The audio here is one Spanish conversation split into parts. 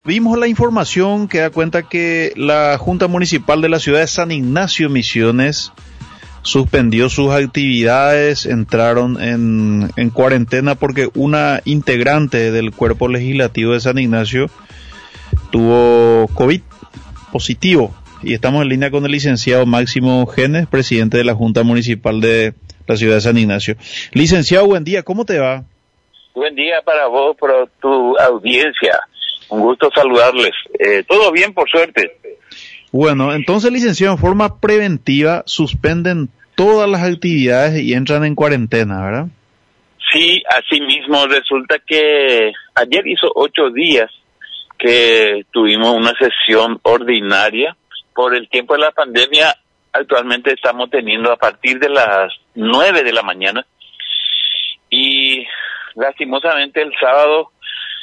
Vimos la información que da cuenta que la Junta Municipal de la ciudad de San Ignacio, Misiones, suspendió sus actividades, entraron en cuarentena porque una integrante del cuerpo legislativo de San Ignacio tuvo COVID positivo. Y estamos en línea con el licenciado Máximo Genes, presidente de la Junta Municipal de la ciudad de San Ignacio. Licenciado, buen día, ¿cómo te va? Buen día para vos, para tu audiencia. Un gusto saludarles. Todo bien, por suerte. Bueno, entonces, licenciado, en forma preventiva suspenden todas las actividades y entran en cuarentena, ¿verdad? Sí, así mismo. Resulta que ayer hizo 8 días que tuvimos una sesión ordinaria. Por el tiempo de la pandemia, actualmente estamos teniendo a partir de las 9 de la mañana. Y lastimosamente el sábado,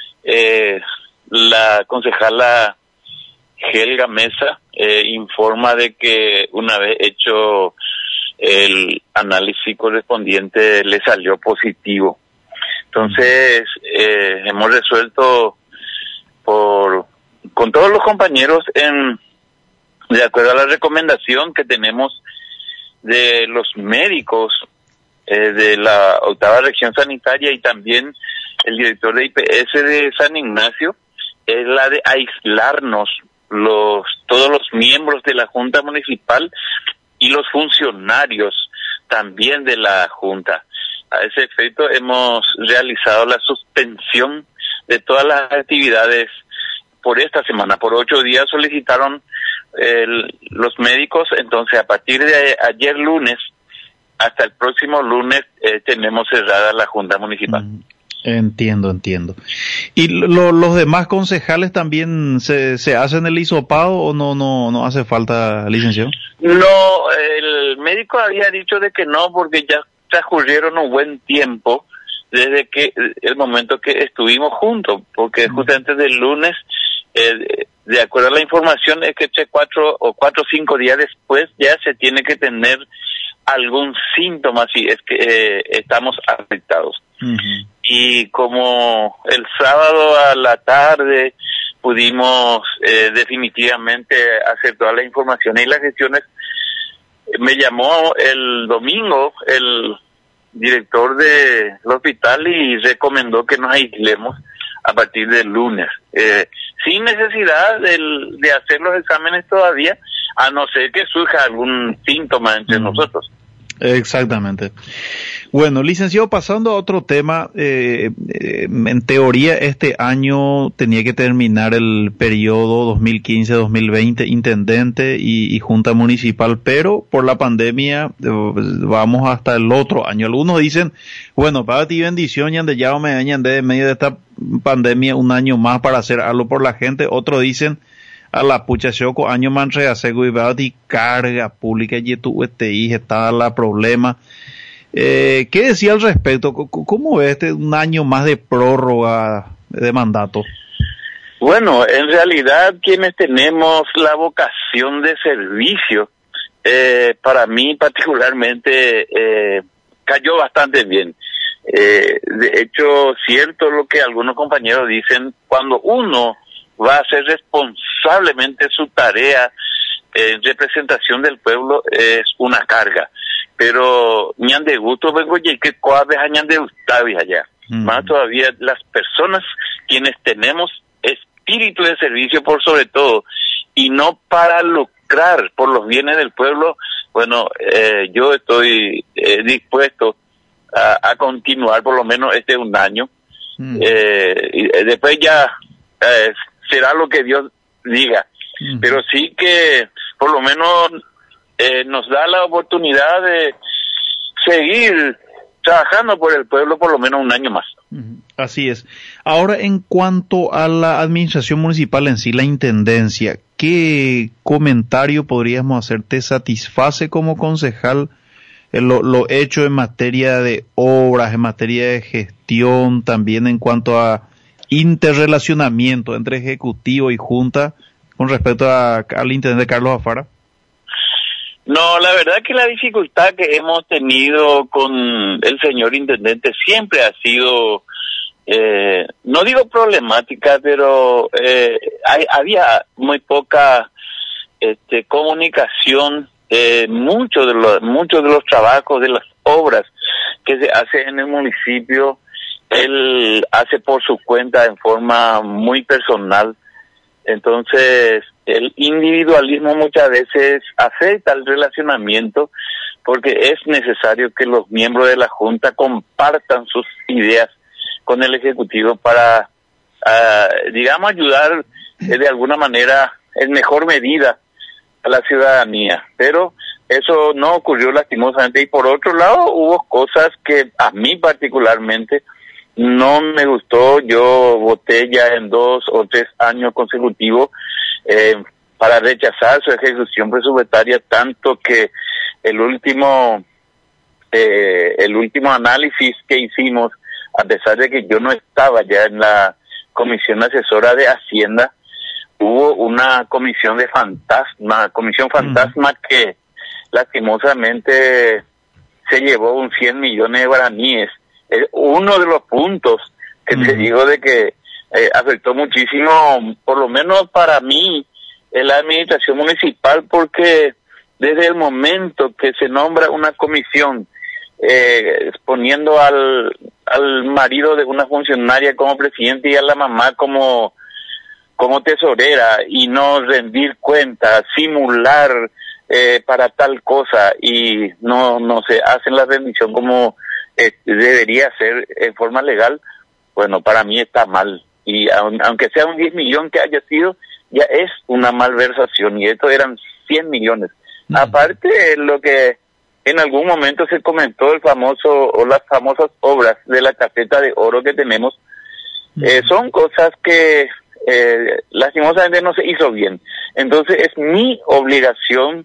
la concejala Helga Mesa informa de que una vez hecho el análisis correspondiente le salió positivo. Entonces hemos resuelto con todos los compañeros de acuerdo a la recomendación que tenemos de los médicos de la 8ª región sanitaria y también el director de IPS de San Ignacio, es la de aislarnos todos los miembros de la Junta Municipal y los funcionarios también de la Junta. A ese efecto hemos realizado la suspensión de todas las actividades por esta semana. Por 8 días solicitaron los médicos, entonces a partir de ayer lunes hasta el próximo lunes tenemos cerrada la Junta Municipal. Entiendo. ¿Y los demás concejales también se hacen el hisopado o no hace falta, licenciado? No, el médico había dicho de que no, porque ya transcurrieron un buen tiempo desde que el momento que estuvimos juntos, porque justamente del lunes, de acuerdo a la información, es que 4 o 5 días después ya se tiene que tener algún síntoma si es que estamos afectados. Y como el sábado a la tarde pudimos definitivamente hacer todas las informaciones y las gestiones, me llamó el domingo el director del hospital y recomendó que nos aislemos a partir del lunes, sin necesidad de hacer los exámenes todavía, a no ser que surja algún síntoma entre nosotros. Exactamente. Bueno, licenciado, pasando a otro tema, en teoría este año tenía que terminar el periodo 2015-2020, intendente y junta municipal, pero por la pandemia vamos hasta el otro año. Algunos dicen, bueno, para ti bendición, ya me en medio de esta pandemia un año más para hacer algo por la gente. Otros dicen, a la pucha choco año man reasego y va di carga pública y tu está la problema. ¿Qué decía al respecto? ¿Cómo ves un año más de prórroga de mandato? Bueno, en realidad quienes tenemos la vocación de servicio, para mí particularmente cayó bastante bien. De hecho, cierto lo que algunos compañeros dicen, cuando uno va a hacer responsablemente su tarea en representación del pueblo, es una carga. Pero ñan de gusto vengo y que coabe ñan de gustavi allá. Más todavía las personas quienes tenemos espíritu de servicio por sobre todo y no para lucrar por los bienes del pueblo. Bueno, yo estoy dispuesto a continuar por lo menos un año. Y después ya será lo que Dios diga, pero sí que por lo menos nos da la oportunidad de seguir trabajando por el pueblo por lo menos un año más. Así es. Ahora, en cuanto a la administración municipal en sí, la intendencia, ¿qué comentario podríamos hacer? ¿Te satisface como concejal lo hecho en materia de obras, en materia de gestión, también en cuanto a interrelacionamiento entre ejecutivo y junta con respecto al intendente Carlos Alfara? No, la verdad que la dificultad que hemos tenido con el señor intendente siempre ha sido no digo problemática, pero había muy poca comunicación. Muchos de los trabajos, de las obras que se hacen en el municipio, él hace por su cuenta en forma muy personal. Entonces, el individualismo muchas veces afecta el relacionamiento, porque es necesario que los miembros de la Junta compartan sus ideas con el Ejecutivo para, digamos, ayudar de alguna manera, en mejor medida, a la ciudadanía. Pero eso no ocurrió lastimosamente. Y por otro lado, hubo cosas que a mí particularmente no me gustó. Yo voté ya en 2 o 3 años consecutivos para rechazar su ejecución presupuestaria, tanto que el último análisis que hicimos, a pesar de que yo no estaba ya en la Comisión Asesora de Hacienda, hubo una comisión fantasma que lastimosamente se llevó un 100 millones de guaraníes. Uno de los puntos que te digo de que afectó muchísimo, por lo menos para mí, en la administración municipal, porque desde el momento que se nombra una comisión poniendo al marido de una funcionaria como presidente y a la mamá como tesorera, y no rendir cuentas, simular para tal cosa, y no se hacen la rendición como debería ser en forma legal, bueno, para mí está mal. Y aunque sea un 10 millones que haya sido, ya es una malversación, y estos eran 100 millones. Aparte, lo que en algún momento se comentó, las famosas obras de la caseta de oro que tenemos, son cosas que lastimosamente no se hizo bien. Entonces es mi obligación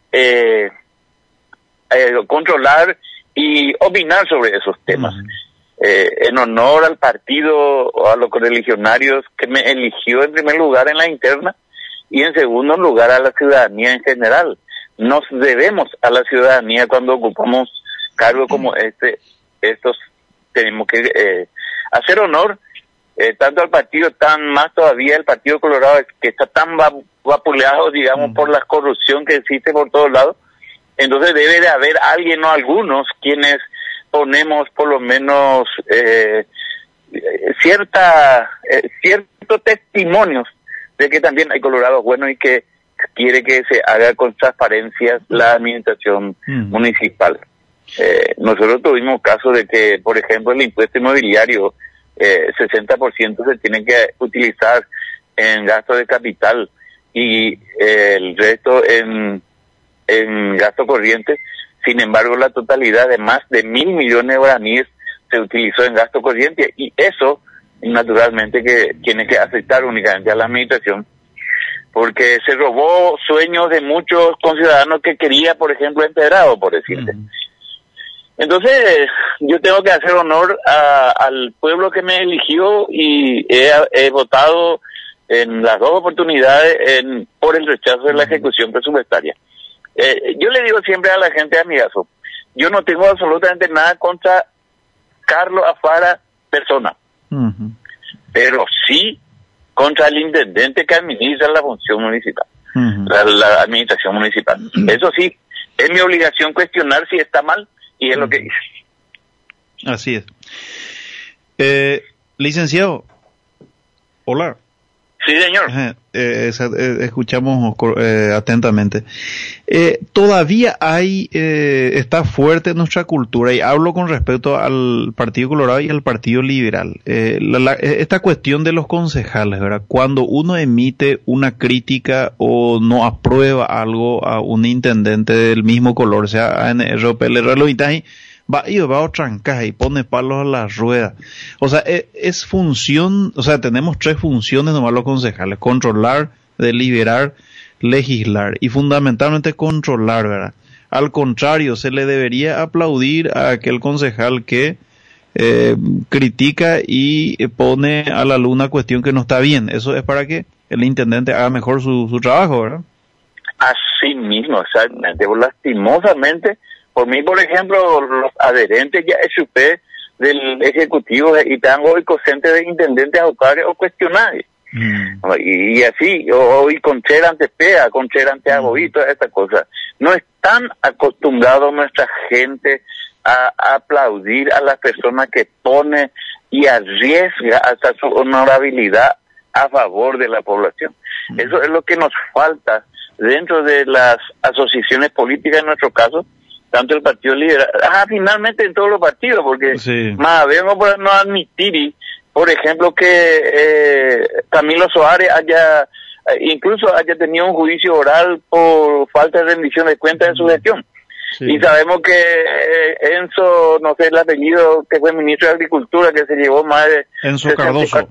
controlar y opinar sobre esos temas. En honor al partido o a los correligionarios que me eligió en primer lugar en la interna, y en segundo lugar a la ciudadanía en general. Nos debemos a la ciudadanía cuando ocupamos cargos como estos tenemos que hacer honor tanto al partido, tan más todavía el Partido Colorado, que está tan vapuleado, digamos, por la corrupción que existe por todos lados. Entonces debe de haber alguien o algunos quienes ponemos por lo menos ciertos testimonios de que también hay colorados buenos y que quiere que se haga con transparencia la administración municipal. Nosotros tuvimos casos de que, por ejemplo, el impuesto inmobiliario, 60% se tiene que utilizar en gasto de capital y el resto en gasto corriente. Sin embargo, la totalidad de más de 1.000 millones de guaraníes se utilizó en gasto corriente, y eso naturalmente que tiene que afectar únicamente a la administración, porque se robó sueños de muchos conciudadanos que quería, por ejemplo, Empedrado, por decirte. Entonces, yo tengo que hacer honor al pueblo que me eligió, y he votado en las 2 oportunidades por el rechazo de la ejecución presupuestaria. Yo le digo siempre a la gente, amigazo, yo no tengo absolutamente nada contra Carlos Alfaro persona, pero sí contra el intendente que administra la función municipal, la administración municipal. Eso sí, es mi obligación cuestionar si está mal, y es lo que dice. Así es. Licenciado, hola. Sí, señor. Escuchamos atentamente. Todavía está fuerte nuestra cultura, y hablo con respecto al Partido Colorado y al Partido Liberal. Esta cuestión de los concejales, ¿verdad? Cuando uno emite una crítica o no aprueba algo a un intendente del mismo color, sea ANR o PLR, va a trancar y pone palos a la rueda. O sea, es función, o sea, tenemos 3 funciones nomás los concejales: controlar, deliberar, legislar, y fundamentalmente controlar, ¿verdad? Al contrario, se le debería aplaudir a aquel concejal que critica y pone a la luz una cuestión que no está bien. Eso es para que el intendente haga mejor su trabajo, ¿verdad? Así mismo, exactamente. Lastimosamente, por mí, por ejemplo, los adherentes ya SUP del Ejecutivo y tengo hoy cosente de intendentes autores o cuestionarios. Y así, hoy con Chera ante PEA, con Chera ante Agoí, todas estas cosas. No están acostumbrados nuestra gente a aplaudir a las personas que pone y arriesga hasta su honorabilidad a favor de la población. Eso es lo que nos falta dentro de las asociaciones políticas, en nuestro caso, tanto el Partido Liberal, finalmente en todos los partidos, porque más vemos por no admitir, por ejemplo, que Camilo Soares incluso haya tenido un juicio oral por falta de rendición de cuentas en su gestión. Y sabemos que Enzo, no sé el apellido, que fue ministro de Agricultura, que se llevó más de... Enzo Cardoso.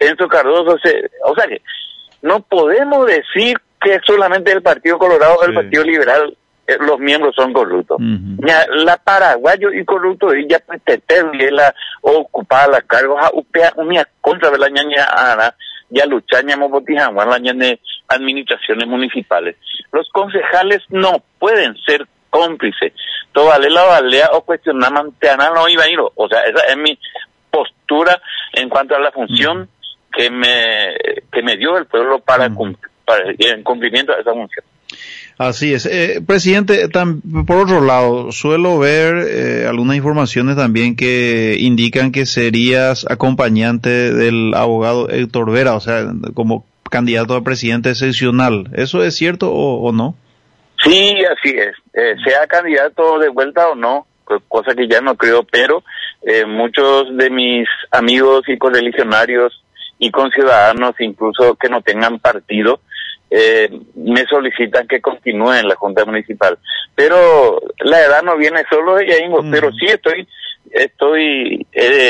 O sea que no podemos decir que solamente el Partido Colorado o el Partido Liberal los miembros son corruptos. La paraguayo y corrupto y ya pues la ocupada las cargos a upea una contra de la ñaña ana ya luchañamos botijamuan la ñaña administraciones municipales. Los concejales no pueden ser cómplices. Todavía la valea o cuestionar manteana no iba a ir. O sea, esa es mi postura en cuanto a la función que me dio el pueblo para en cumplimiento de esa función. Así es. Presidente, por otro lado, suelo ver algunas informaciones también que indican que serías acompañante del abogado Héctor Vera, o sea, como candidato a presidente seccional. ¿Eso es cierto o no? Sí, así es. Sea candidato de vuelta o no, cosa que ya no creo, pero muchos de mis amigos y correligionarios y conciudadanos, incluso que no tengan partido, me solicitan que continúe en la Junta Municipal. Pero la edad no viene solo de ahí, pero sí estoy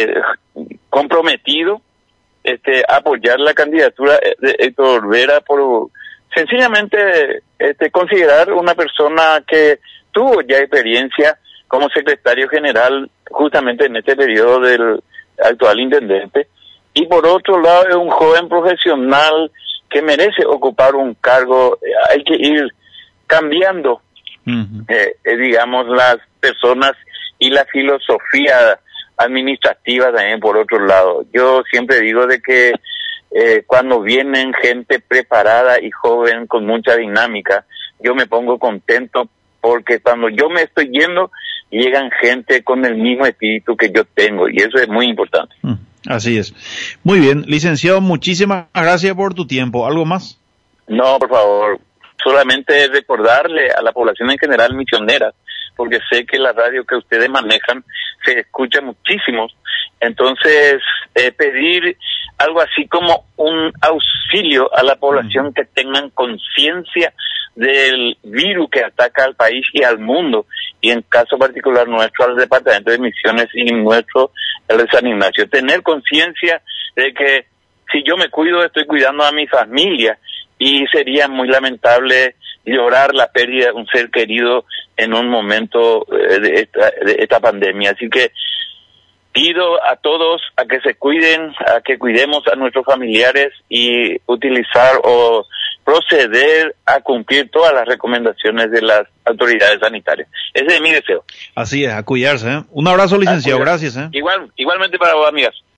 comprometido a apoyar la candidatura de Héctor Vera por sencillamente considerar una persona que tuvo ya experiencia como secretario general justamente en este periodo del actual intendente, y por otro lado es un joven profesional que merece ocupar un cargo. Hay que ir cambiando, digamos, las personas y la filosofía administrativa también por otro lado. Yo siempre digo de que cuando vienen gente preparada y joven con mucha dinámica, yo me pongo contento porque cuando yo me estoy yendo, llegan gente con el mismo espíritu que yo tengo y eso es muy importante. Así es. Muy bien, licenciado, muchísimas gracias por tu tiempo. ¿Algo más? No, por favor, solamente recordarle a la población en general misionera, porque sé que la radio que ustedes manejan se escucha muchísimo, entonces pedir algo así como un auxilio a la población que tengan conciencia del virus que ataca al país y al mundo, y en caso particular nuestro, al Departamento de Misiones y nuestro, el de San Ignacio, tener conciencia de que si yo me cuido, estoy cuidando a mi familia, y sería muy lamentable llorar la pérdida de un ser querido en un momento de esta pandemia. Así que pido a todos a que se cuiden, a que cuidemos a nuestros familiares y utilizar o proceder a cumplir todas las recomendaciones de las autoridades sanitarias. Ese es mi deseo. Así es, a cuidarse, ¿eh? Un abrazo, licenciado. Gracias, ¿eh? Igualmente para vos, amigas.